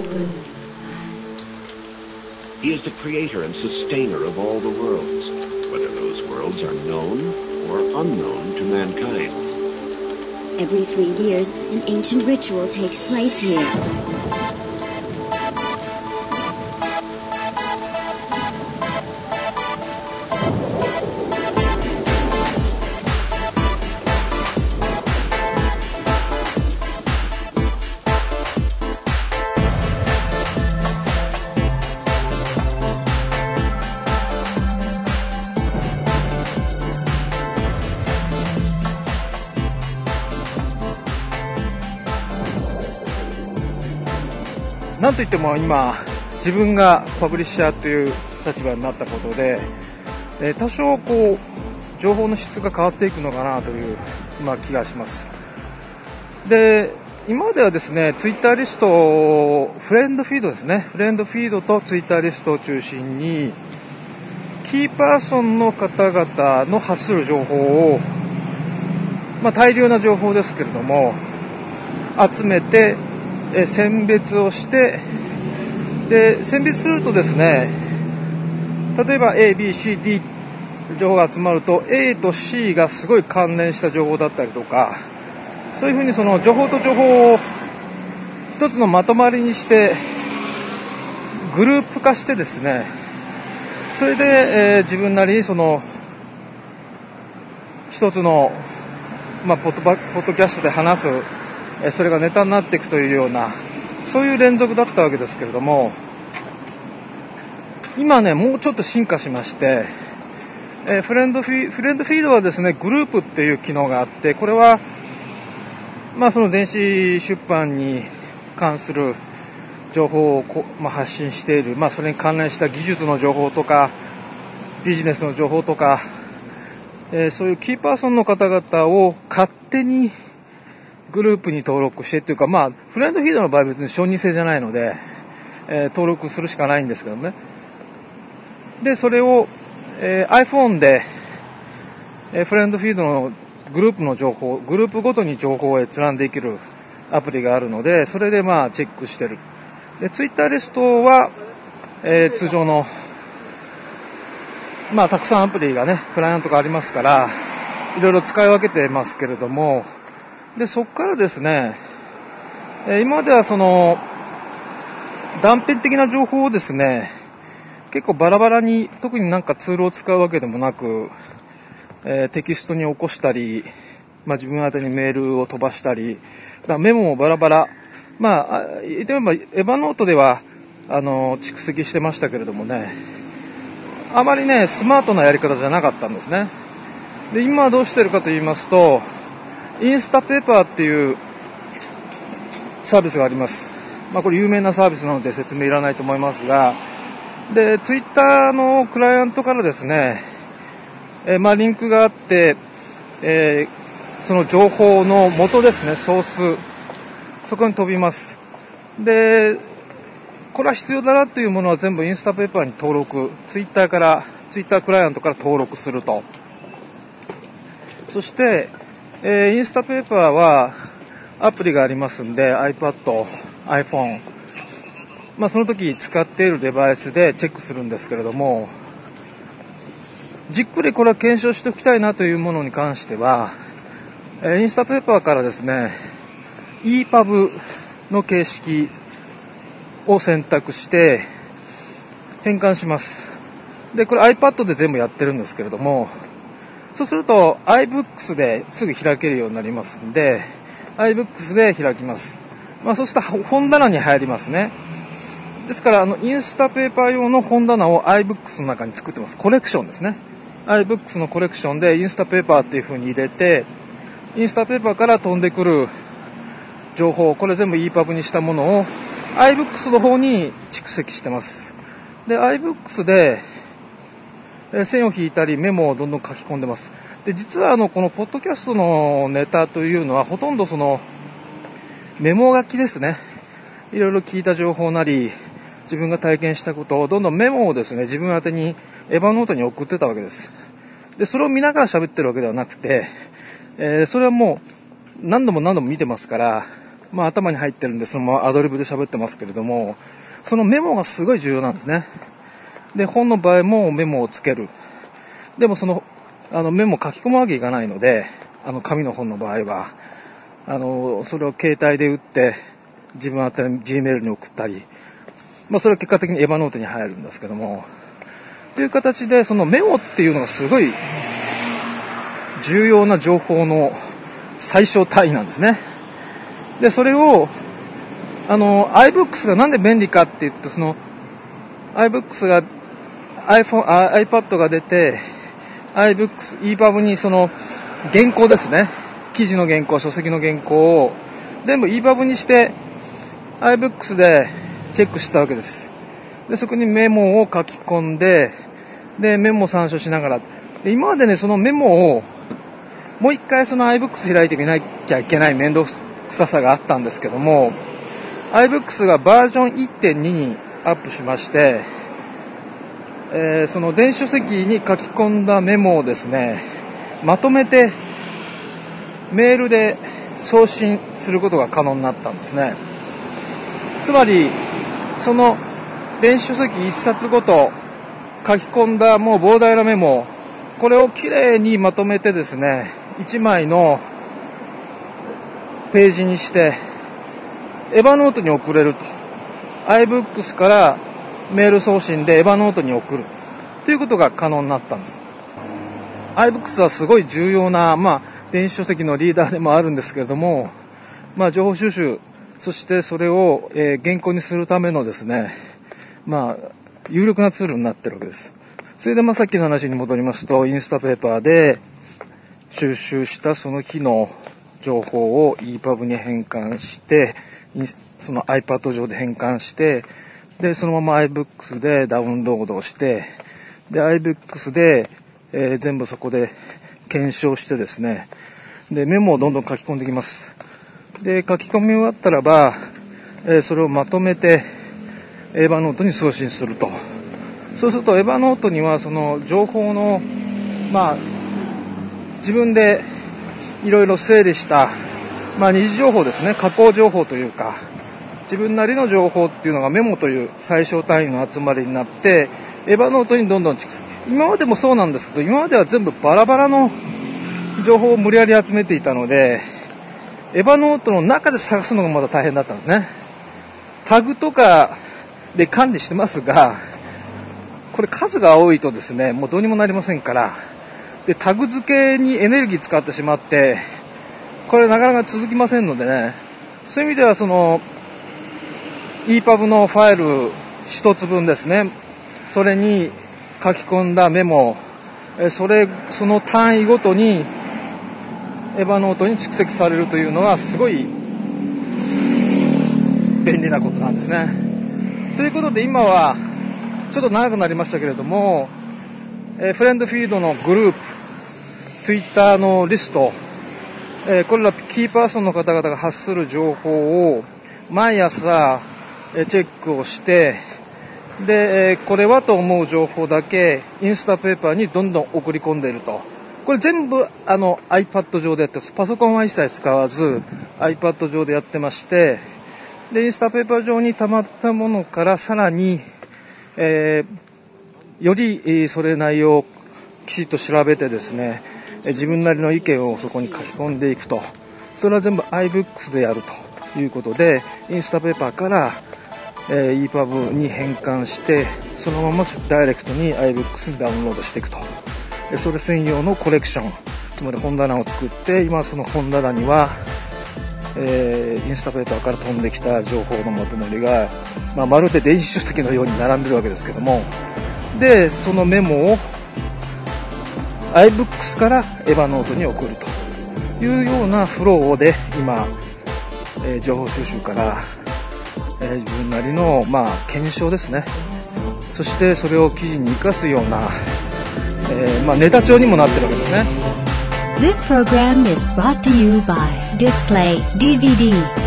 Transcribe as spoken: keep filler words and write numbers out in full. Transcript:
He is the creator and sustainer of all the worlds, whether those worlds are known or unknown to mankind. Every three years, an ancient ritual takes place here. なんといっても今自分がパブリッシャーという立場になったことで、えー、多少こう情報の質が変わっていくのかなという、まあ、気がします。で、今まではですね、ツイッターリスト、フレンドフィードですね、フレンドフィードとツイッターリストを中心にキーパーソンの方々の発する情報を、まあ、大量な情報ですけれども集めてえ選別をして、で選別するとですね、例えば エービーシーディー 情報が集まると A と C がすごい関連した情報だったりとか、そういうふうにその情報と情報を一つのまとまりにしてグループ化してですね、それで、えー、自分なりにその一つの、まあ、ポッドバポッドキャストで話す、それがネタになっていくというような、そういう連続だったわけですけれども、今ねもうちょっと進化しまして、えー、フレンドフィフレンドフィードはですね、グループっていう機能があって、これはまあその電子出版に関する情報をこ、まあ、発信している、まあ、それに関連した技術の情報とかビジネスの情報とか、えー、そういうキーパーソンの方々を勝手にグループに登録してっていうか、まあフレンドフィードの場合は別に承認制じゃないので、えー、登録するしかないんですけどね。でそれを、えー、iPhone で、えー、フレンドフィードのグループの情報、グループごとに情報を閲覧できるアプリがあるので、それでまあチェックしてる。で Twitter リストは、えー、通常のまあたくさんアプリがね、クライアントがありますからいろいろ使い分けてますけれども、でそこからですね、えー、今まではその断片的な情報をですね、結構バラバラに、特になんかツールを使うわけでもなく、えー、テキストに起こしたり、まあ、自分宛てにメールを飛ばしたり、だメモもバラバラ、まあ言ってみればエヴァノートではあの蓄積してましたけれどもね、あまりねスマートなやり方じゃなかったんですね。で今はどうしてるかと言いますと、インスタペーパーっていうサービスがあります。まあこれ有名なサービスなので説明いらないと思いますが、でツイッターのクライアントからですね、えー、まあリンクがあって、えー、その情報の元ですね、ソース、そこに飛びます。でこれは必要だなというものは全部インスタペーパーに登録、ツイッターからツイッタークライアントから登録すると。そして、えー、インスタペーパーはアプリがありますんで iPad、iPhone、まあ、その時使っているデバイスでチェックするんですけれども、じっくりこれは検証しておきたいなというものに関しては、えー、インスタペーパーからですね イーパブ の形式を選択して変換します。でこれ iPad で全部やってるんですけれども、そうすると iBooks ですぐ開けるようになりますんで iBooks で開きます。まあ、そうすると本棚に入りますね。ですからあのインスタペーパー用の本棚を iBooks の中に作ってます。コレクションですね。 iBooks のコレクションでインスタペーパーっていう風に入れて、インスタペーパーから飛んでくる情報、これ全部 イーパブ にしたものを iBooks の方に蓄積してます。で iBooks で線を引いたりメモをどんどん書き込んでます。で実はあのこのポッドキャストのネタというのはほとんどそのメモ書きですね。いろいろ聞いた情報なり自分が体験したことをどんどんメモをですね、自分宛てにエヴァノートに送ってたわけです。でそれを見ながら喋ってるわけではなくて、えー、それはもう何度も何度も見てますから、 まあ、頭に入ってるんで、そのアドリブで喋ってますけれども、そのメモがすごい重要なんですね。で、本の場合もメモをつける。でもその、あのメモを書き込むわけいかないので、あの紙の本の場合は、あの、それを携帯で打って、自分宛てに Gmail に送ったり、まあ、それは結果的にエヴァノートに入るんですけども、という形で、そのメモっていうのがすごい重要な情報の最小単位なんですね。で、それを、あの、iBooks がなんで便利かって言って、その、iBooks が iPhone、iPad が出て、iBooks、イーパブ にその原稿ですね。記事の原稿、書籍の原稿を全部 イーパブ にして、iBooks でチェックしたわけです。で、そこにメモを書き込んで、で、メモを参照しながら、で、今までね、そのメモを、もう一回その iBooks 開いてみなきゃいけない面倒くささがあったんですけども、iBooks がバージョン いってんに にアップしまして、えー、その電子書籍に書き込んだメモをですね、まとめてメールで送信することが可能になったんですね。つまり、その電子書籍いっさつごと書き込んだもう膨大なメモ、これをきれいにまとめてですね、いちまいのページにしてエヴァノートに送れると。iBooks からメール送信でエヴァノートに送るということが可能になったんです。iBooks はすごい重要な、まあ、電子書籍のリーダーでもあるんですけれども、まあ、情報収集、そしてそれを、えー、原稿にするためのですね、まあ、有力なツールになっているわけです。それで、まあ、さっきの話に戻りますと、インスタペーパーで収集したその日の情報を イーパブ に変換して、その iPad 上で変換して、で、そのまま iBooks でダウンロードをして、で、iBooks で、えー、全部そこで検証してですね、で、メモをどんどん書き込んでいきます。で、書き込み終わったらば、えー、それをまとめて、エヴァノートに送信すると。そうすると、エヴァノートには、その情報の、まあ、自分でいろいろ整理した、まあ、二次情報ですね、加工情報というか、自分なりの情報っていうのがメモという最小単位の集まりになって、エヴァノートにどんどん蓄積。今までもそうなんですけど、今までは全部バラバラの情報を無理やり集めていたので、エヴァノートの中で探すのがまだ大変だったんですね。タグとかで管理してますが、これ数が多いとですね、もうどうにもなりませんから、で、タグ付けにエネルギー使ってしまって、これなかなか続きませんのでね、そういう意味ではその、イーパブ のファイル一つ分ですね、それに書き込んだメモ、それ、その単位ごとにエヴァノートに蓄積されるというのはすごい便利なことなんですね。ということで今はちょっと長くなりましたけれども、えフレンドフィードのグループ、Twitter のリスト、えこれらキーパーソンの方々が発する情報を毎朝えチェックをして、で、えこれはと思う情報だけインスタペーパーにどんどん送り込んでいると。これ全部あの iPad 上でやってます。パソコンは一切使わず iPad 上でやってまして、でインスタペーパー上に溜まったものからさらに、えー、より、えー、それ内容をきちっと調べてですね、えー、自分なりの意見をそこに書き込んでいくと。それは全部 iBooks でやるということで、インスタペーパーから、えー、イーパブ に変換して、そのままダイレクトに iBooks にダウンロードしていくと。それ専用のコレクション、つまり本棚を作って、今その本棚には、えー、インスタペーパーから飛んできた情報のまとまりが、まあ、まるで電子書籍のように並んでるわけですけども、でそのメモを iBooks からエヴァノートに送るというようなフローで今、えー、情報収集から、えー、自分なりの、まあ、検証ですね、そしてそれを記事に生かすような、えーまあ、ネタ帳にもなってるわけですね。 This program is brought to you by Display ディーブイディー